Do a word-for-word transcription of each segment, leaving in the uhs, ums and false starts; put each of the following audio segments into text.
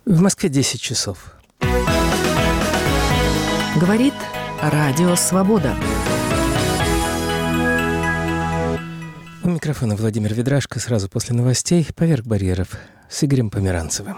В Москве десять часов. Говорит Радио Свобода. У микрофона Владимир Ведрашко. Сразу после новостей «Поверх барьеров» с Игорем Померанцевым.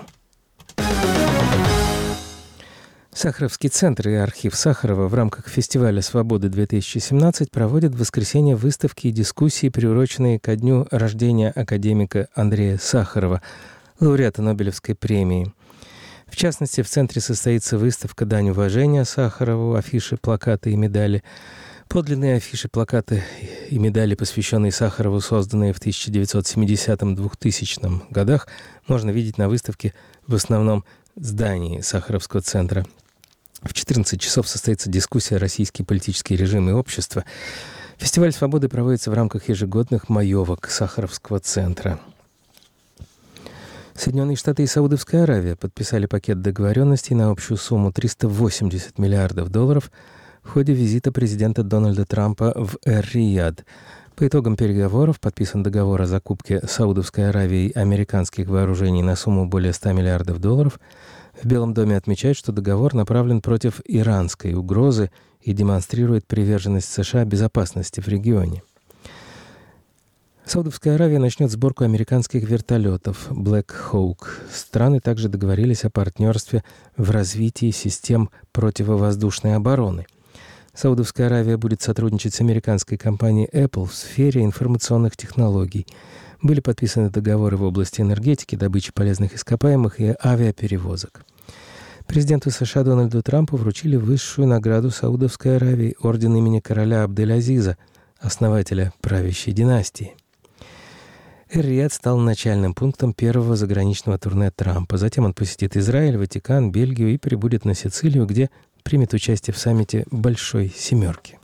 Сахаровский центр и архив Сахарова в рамках фестиваля «Свободы-две тысячи семнадцать» проводят в воскресенье выставки и дискуссии, приуроченные ко дню рождения академика Андрея Сахарова, лауреата Нобелевской премии. В частности, в центре состоится выставка «Дань уважения Сахарову», афиши, плакаты и медали. Подлинные афиши, плакаты и медали, посвященные Сахарову, созданные в тысяча девятьсот семидесятом — двухтысячном годах, можно видеть на выставке в основном здании Сахаровского центра. В четырнадцать часов состоится дискуссия «Российский политический режим и общество». Фестиваль «Свободы» проводится в рамках ежегодных маевок Сахаровского центра. Соединенные Штаты и Саудовская Аравия подписали пакет договоренностей на общую сумму триста восемьдесят миллиардов долларов в ходе визита президента Дональда Трампа в Эр-Рияд. По итогам переговоров подписан договор о закупке Саудовской Аравией американских вооружений на сумму более ста миллиардов долларов. В Белом доме отмечают, что договор направлен против иранской угрозы и демонстрирует приверженность США безопасности в регионе. Саудовская Аравия начнет сборку американских вертолетов Black Hawk. Страны также договорились о партнерстве в развитии систем противовоздушной обороны. Саудовская Аравия будет сотрудничать с американской компанией Apple в сфере информационных технологий. Были подписаны договоры в области энергетики, добычи полезных ископаемых и авиаперевозок. Президенту США Дональду Трампу вручили высшую награду Саудовской Аравии — орден имени короля Абдель-Азиза, основателя правящей династии. Эр-Рияд стал начальным пунктом первого заграничного турне Трампа. Затем он посетит Израиль, Ватикан, Бельгию и прибудет на Сицилию, где примет участие в саммите «Большой семерки».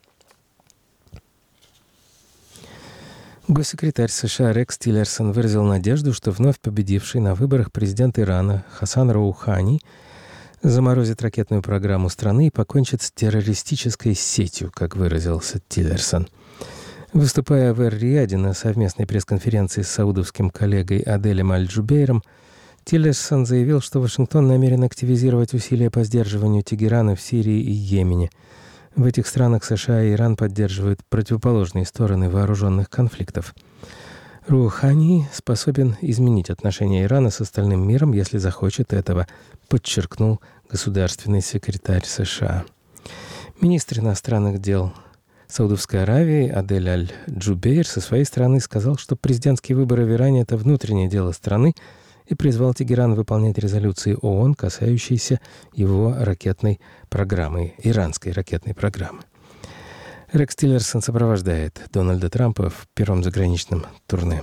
Госсекретарь США Рекс Тиллерсон выразил надежду, что вновь победивший на выборах президент Ирана Хасан Роухани заморозит ракетную программу страны и покончит с террористической сетью, как выразился Тиллерсон. Выступая в Эр-Рияде на совместной пресс-конференции с саудовским коллегой Аделем Аль-Джубейром, Тиллерсон заявил, что Вашингтон намерен активизировать усилия по сдерживанию Тегерана в Сирии и Йемене. В этих странах США и Иран поддерживают противоположные стороны вооруженных конфликтов. Роухани способен изменить отношения Ирана с остальным миром, если захочет этого, подчеркнул государственный секретарь США. Министр иностранных дел Саудовской Аравии Адель Аль-Джубейр со своей стороны сказал, что президентские выборы в Иране — это внутреннее дело страны, и призвал Тегеран выполнять резолюции ООН, касающиеся его ракетной программы, иранской ракетной программы. Рекс Тиллерсон сопровождает Дональда Трампа в первом заграничном турне.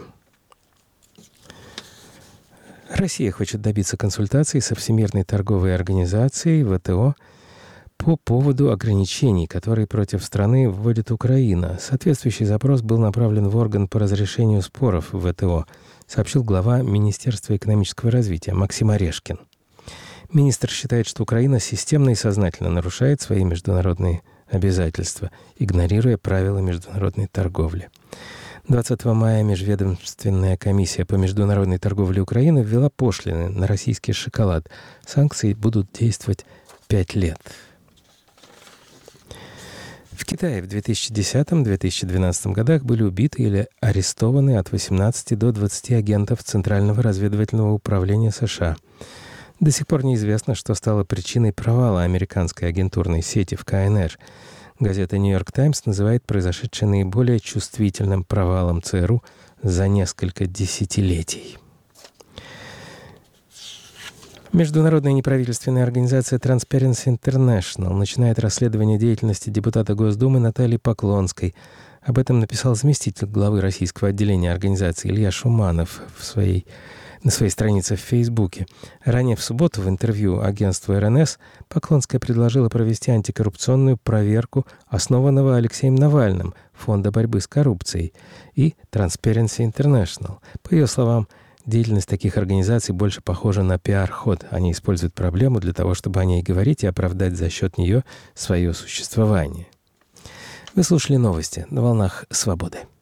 Россия хочет добиться консультаций со Всемирной торговой организацией вэ тэ о по поводу ограничений, которые против страны вводит Украина. Соответствующий запрос был направлен в орган по разрешению споров вэ тэ о, сообщил глава Министерства экономического развития Максим Орешкин. Министр считает, что Украина системно и сознательно нарушает свои международные обязательства, игнорируя правила международной торговли. двадцатого мая Межведомственная комиссия по международной торговле Украины ввела пошлины на российский шоколад. Санкции будут действовать пять лет. В Китае в две тысячи десятом — две тысячи двенадцатом годах были убиты или арестованы от восемнадцати до двадцати агентов Центрального разведывательного управления США. До сих пор неизвестно, что стало причиной провала американской агентурной сети в ка эн эр. Газета «Нью-Йорк Таймс» называет произошедшее наиболее чувствительным провалом цэ эр у за несколько десятилетий. Международная неправительственная организация Transparency International начинает расследование деятельности депутата Госдумы Натальи Поклонской. Об этом написал заместитель главы российского отделения организации Илья Шуманов в своей, на своей странице в Фейсбуке. Ранее в субботу в интервью агентству эр эн эс Поклонская предложила провести антикоррупционную проверку основанного Алексеем Навальным Фонда борьбы с коррупцией и Transparency International. По ее словам, деятельность таких организаций больше похожа на пиар-ход. Они используют проблему для того, чтобы о ней говорить и оправдать за счет нее свое существование. Вы слушали новости на волнах «Свободы».